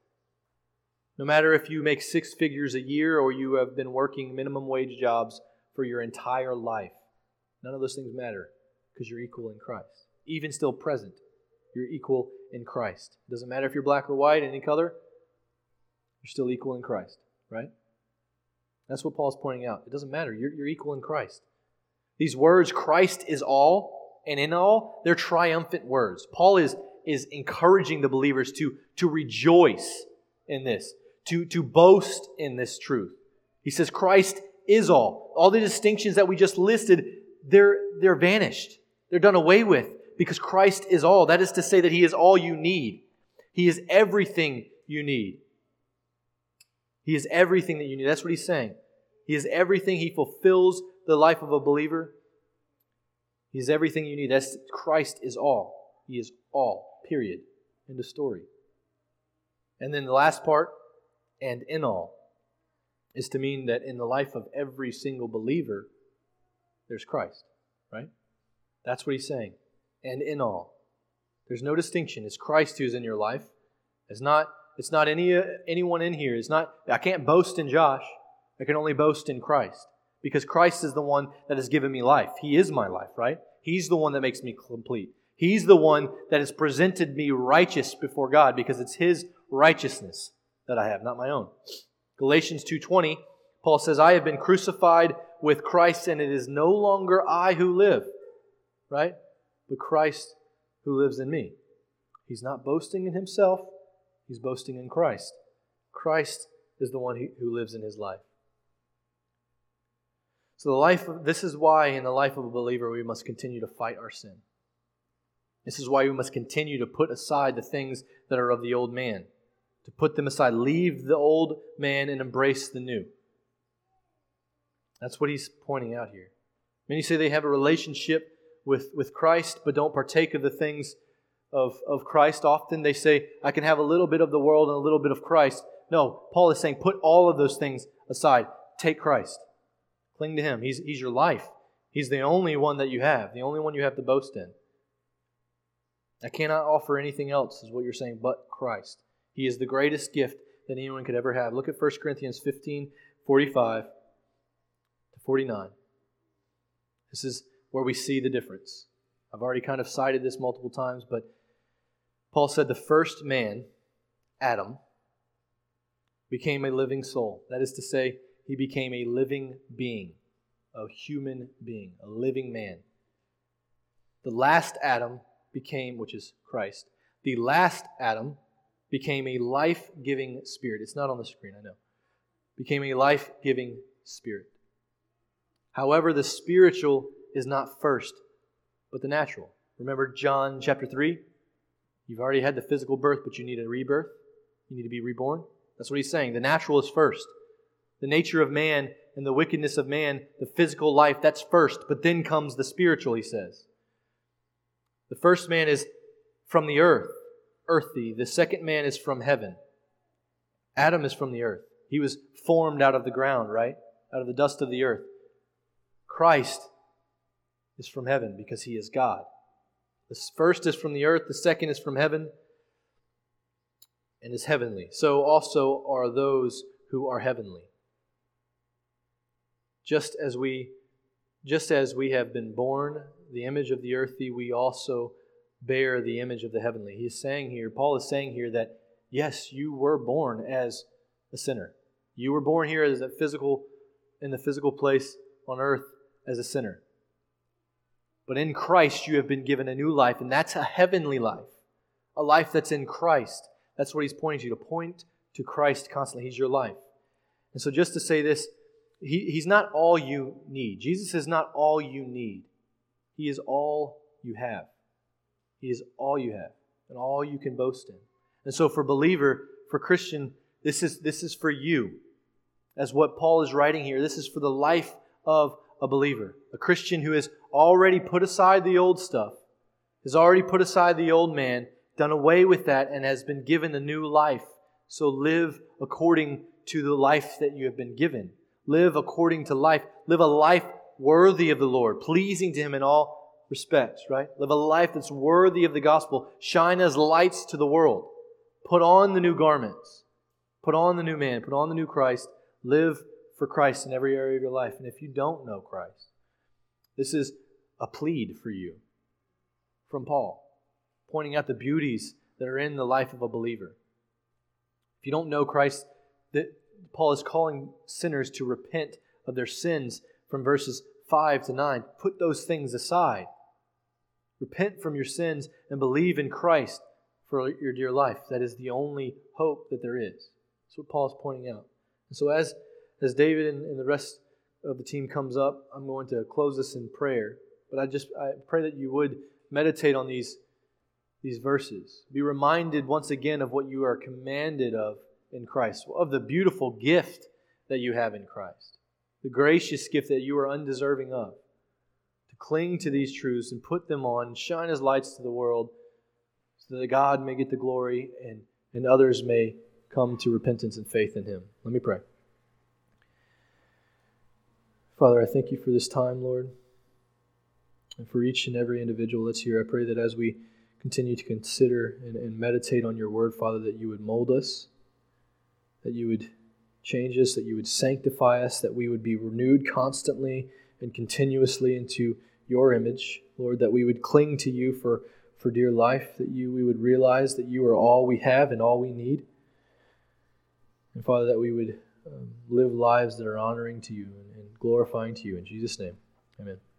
No matter if you make six figures a year or you have been working minimum wage jobs for your entire life, none of those things matter because you're equal in Christ. Even still present, you're equal in Christ. It doesn't matter if you're black or white, any color, you're still equal in Christ, right? That's what Paul's pointing out. It doesn't matter. You're, you're equal in Christ. These words, Christ is all and in all, they're triumphant words. Paul is, is encouraging the believers to, to rejoice in this, to, to boast in this truth. He says Christ is all. All the distinctions that we just listed, they're, they're vanished. They're done away with because Christ is all. That is to say that He is all you need. He is everything you need. He is everything that you need. That's what he's saying. He is everything. He fulfills the life of a believer. He is everything you need. That's, Christ is all. He is all. Period. End of story. And then the last part, and in all, is to mean that in the life of every single believer, there's Christ. Right? That's what he's saying. And in all. There's no distinction. It's Christ who's in your life. It's not It's not any uh, anyone in here. It's not. I can't boast in Josh. I can only boast in Christ. Because Christ is the one that has given me life. He is my life, right? He's the one that makes me complete. He's the one that has presented me righteous before God because it's His righteousness that I have, not my own. Galatians two twenty, Paul says, I have been crucified with Christ, and it is no longer I who live, right? But Christ who lives in me. He's not boasting in himself. He's boasting in Christ. Christ is the one who lives in his life. So the life of, this is why in the life of a believer we must continue to fight our sin. This is why we must continue to put aside the things that are of the old man. To put them aside. Leave the old man and embrace the new. That's what he's pointing out here. Many say they have a relationship with, with Christ but don't partake of the things Of, of Christ. Often they say, I can have a little bit of the world and a little bit of Christ. No, Paul is saying, put all of those things aside. Take Christ. Cling to Him. He's, he's your life. He's the only one that you have. The only one you have to boast in. I cannot offer anything else, is what you're saying, but Christ. He is the greatest gift that anyone could ever have. Look at First Corinthians fifteen, forty-five to forty-nine. This is where we see the difference. I've already kind of cited this multiple times, but Paul said the first man, Adam, became a living soul. That is to say, he became a living being, a human being, a living man. The last Adam became, which is Christ, the last Adam became a life-giving spirit. It's not on the screen, I know. Became a life-giving spirit. However, the spiritual is not first, but the natural. Remember John chapter three? You've already had the physical birth, but you need a rebirth. You need to be reborn. That's what he's saying. The natural is first. The nature of man and the wickedness of man, the physical life, that's first. But then comes the spiritual, he says. The first man is from the earth, earthy. The second man is from heaven. Adam is from the earth. He was formed out of the ground, right? Out of the dust of the earth. Christ is from heaven because He is God. The first is from the earth, the second is from heaven and is heavenly. So also are those who are heavenly. Just as we, just as we have been born the image of the earthy, we also bear the image of the heavenly. He's saying here, Paul is saying here that yes, you were born as a sinner. You were born here as a physical, in the physical place on earth as a sinner. But in Christ you have been given a new life, and that's a heavenly life. A life that's in Christ. That's what he's pointing to, to point to Christ constantly. He's your life. And so just to say this, he, He's not all you need. Jesus is not all you need. He is all you have. He is all you have and all you can boast in. And so for believer, for Christian, this is, this is for you. As what Paul is writing here, this is for the life of a believer. A Christian who has already put aside the old stuff, has already put aside the old man, done away with that, and has been given a new life. So live according to the life that you have been given. Live according to life. Live a life worthy of the Lord, pleasing to Him in all respects, right? Live a life that's worthy of the gospel. Shine as lights to the world. Put on the new garments. Put on the new man. Put on the new Christ. Live for Christ in every area of your life. And if you don't know Christ, this is a plead for you from Paul, pointing out the beauties that are in the life of a believer. If you don't know Christ, that Paul is calling sinners to repent of their sins from verses five to nine. Put those things aside. Repent from your sins and believe in Christ for your dear life. That is the only hope that there is. That's what Paul is pointing out. And so as, as David and, and the rest of the team comes up, I'm going to close this in prayer. But I just I pray that you would meditate on these, these verses. Be reminded once again of what you are commanded of in Christ, of the beautiful gift that you have in Christ, the gracious gift that you are undeserving of. To cling to these truths and put them on, shine as lights to the world, so that God may get the glory and, and others may come to repentance and faith in Him. Let me pray. Father, I thank you for this time, Lord, and for each and every individual that's here. I pray that as we continue to consider and, and meditate on your word, Father, that you would mold us, that you would change us, that you would sanctify us, that we would be renewed constantly and continuously into your image, Lord, that we would cling to you for, for dear life, that you we would realize that you are all we have and all we need. And Father, that we would um, live lives that are honoring to you and, and glorifying to you. In Jesus' name, amen.